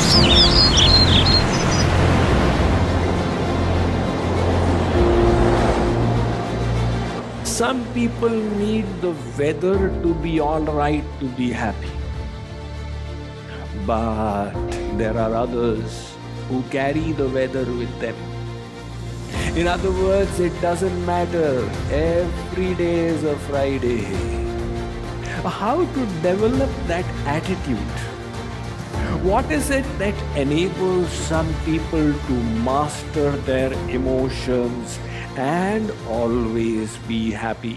Some people need the weather to be all right to be happy. But there are others who carry the weather with them. In other words, it doesn't matter. Every day is a Friday. How to develop that attitude? What is it that enables some people to master their emotions and always be happy?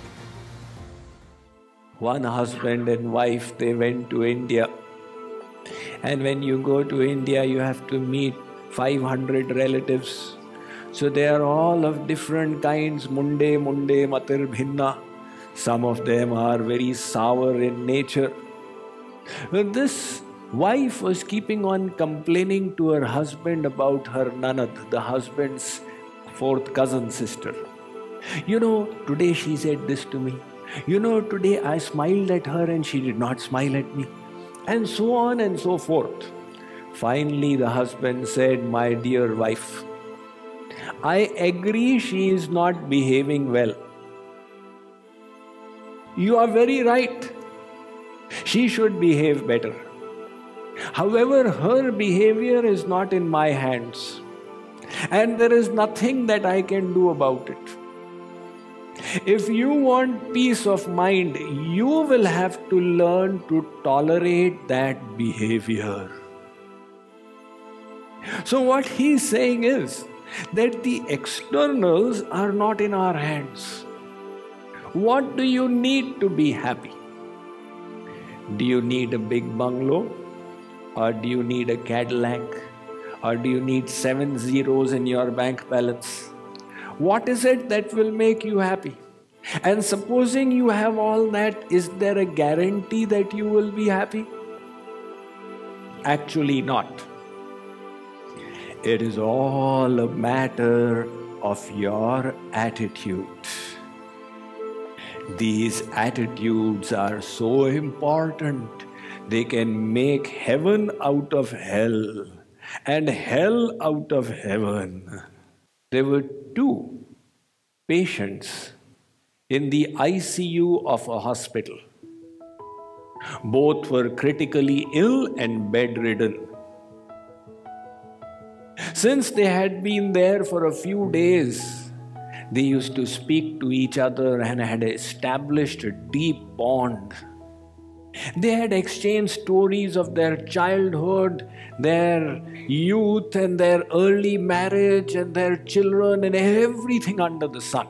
One husband and wife, they went to India. And when you go to India, you have to meet 500 relatives. So they are all of different kinds, munde, matir, bhinna. Some of them are very sour in nature. But this wife was keeping on complaining to her husband about her nanad, the husband's fourth cousin sister. Today she said this to me. Today I smiled at her and she did not smile at me. And so on and so forth. Finally, the husband said, "My dear wife, I agree she is not behaving well. You are very right. She should behave better. However, her behavior is not in my hands. And there is nothing that I can do about it. If you want peace of mind, you will have to learn to tolerate that behavior." So what he's saying is that the externals are not in our hands. What do you need to be happy? Do you need a big bungalow? Or do you need a Cadillac? Or do you need 7 zeros in your bank balance? What is it that will make you happy? And supposing you have all that, is there a guarantee that you will be happy? Actually not. It is all a matter of your attitude. These attitudes are so important. They can make heaven out of hell and hell out of heaven. There were 2 patients in the ICU of a hospital. Both were critically ill and bedridden. Since they had been there for a few days, they used to speak to each other and had established a deep bond. They had exchanged stories of their childhood, their youth and their early marriage and their children and everything under the sun.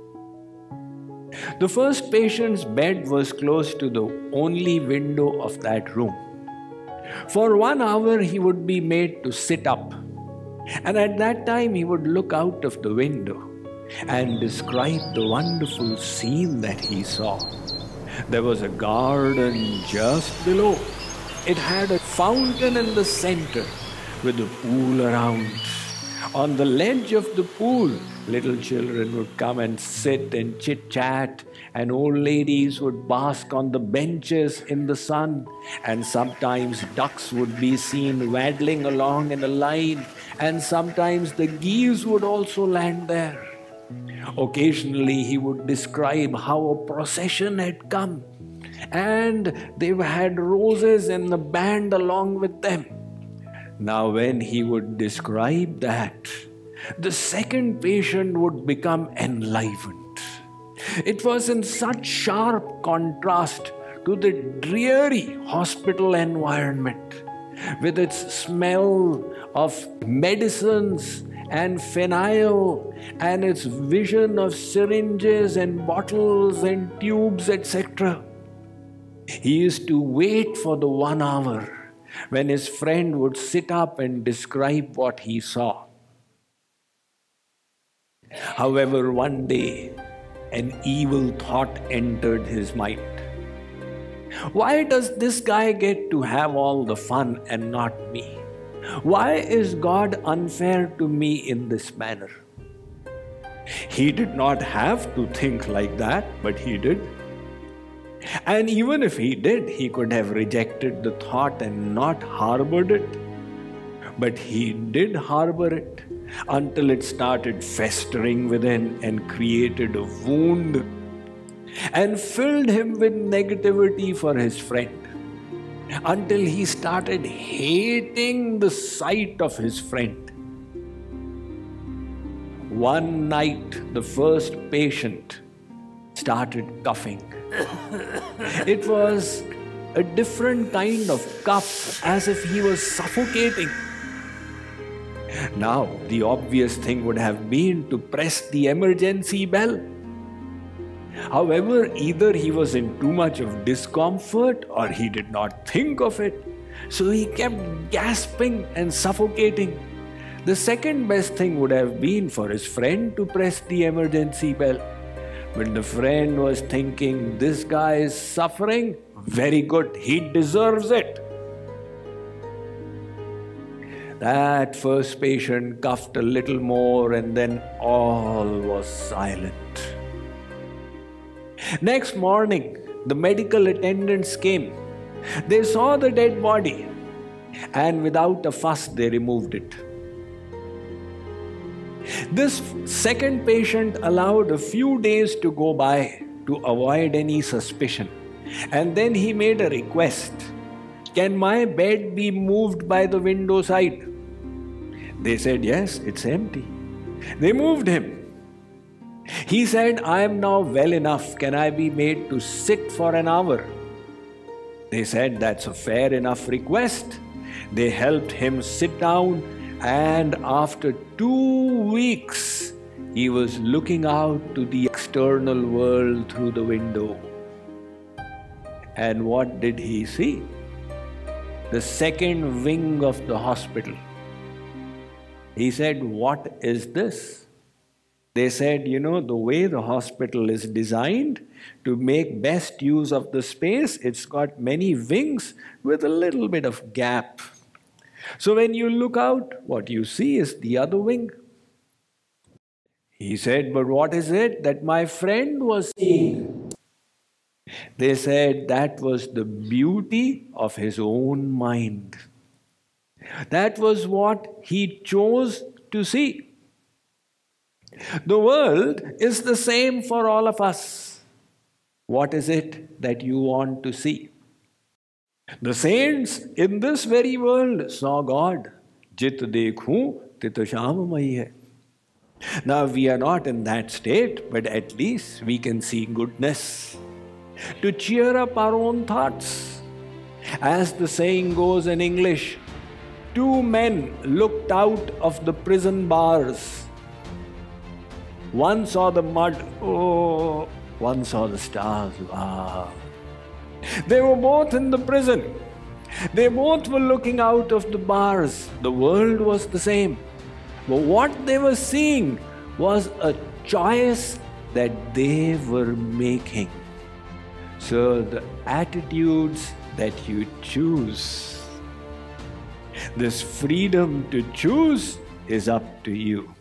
The first patient's bed was close to the only window of that room. For 1 hour he would be made to sit up, and at that time he would look out of the window and describe the wonderful scene that he saw. There was a garden just below. It had a fountain in the center with a pool around. On the ledge of the pool, little children would come and sit and chit-chat, and old ladies would bask on the benches in the sun, and sometimes ducks would be seen waddling along in a line, and sometimes the geese would also land there. Occasionally he would describe how a procession had come and they had roses in the band along with them. Now when he would describe that, the second patient would become enlivened. It was in such sharp contrast to the dreary hospital environment with its smell of medicines and phenyl and its vision of syringes and bottles and tubes, etc. He used to wait for the 1 hour when his friend would sit up and describe what he saw. However, one day, an evil thought entered his mind. Why does this guy get to have all the fun and not me? Why is God unfair to me in this manner? He did not have to think like that, but he did. And even if he did, he could have rejected the thought and not harbored it. But he did harbor it until it started festering within and created a wound and filled him with negativity for his friend, until he started hating the sight of his friend. One night, the first patient started coughing. It was a different kind of cough, as if he was suffocating. Now, the obvious thing would have been to press the emergency bell. However, either he was in too much of discomfort or he did not think of it. So he kept gasping and suffocating. The second best thing would have been for his friend to press the emergency bell. But the friend was thinking, this guy is suffering. Very good, he deserves it. That first patient coughed a little more, and then all was silent. Next morning, the medical attendants came. They saw the dead body, and without a fuss, they removed it. This second patient allowed a few days to go by to avoid any suspicion. And then he made a request. Can my bed be moved by the window side? They said, yes, it's empty. They moved him. He said, I am now well enough. Can I be made to sit for an hour? They said, that's a fair enough request. They helped him sit down, and after 2 weeks, he was looking out to the external world through the window. And what did he see? The second wing of the hospital. He said, what is this? They said, the way the hospital is designed to make best use of the space, it's got many wings with a little bit of gap. So when you look out, what you see is the other wing. He said, but what is it that my friend was seeing? They said that was the beauty of his own mind. That was what he chose to see. The world is the same for all of us. What is it that you want to see? The saints in this very world saw God. Jit dekhu tit shamamai hai. Now we are not in that state, but at least we can see goodness to cheer up our own thoughts. As the saying goes in English, 2 men looked out of the prison bars. One saw the mud, oh, one saw the stars, wow. They were both in the prison. They both were looking out of the bars. The world was the same. But what they were seeing was a choice that they were making. So the attitudes that you choose, this freedom to choose is up to you.